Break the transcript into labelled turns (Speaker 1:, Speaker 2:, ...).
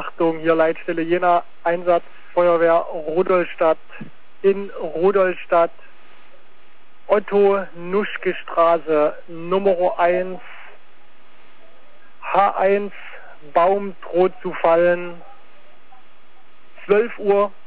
Speaker 1: Achtung, hier Leitstelle Jena, Einsatz Feuerwehr Rudolstadt in Rudolstadt, Otto-Nuschke-Straße, Nummer 1, H1, Baum droht zu fallen, 12 Uhr.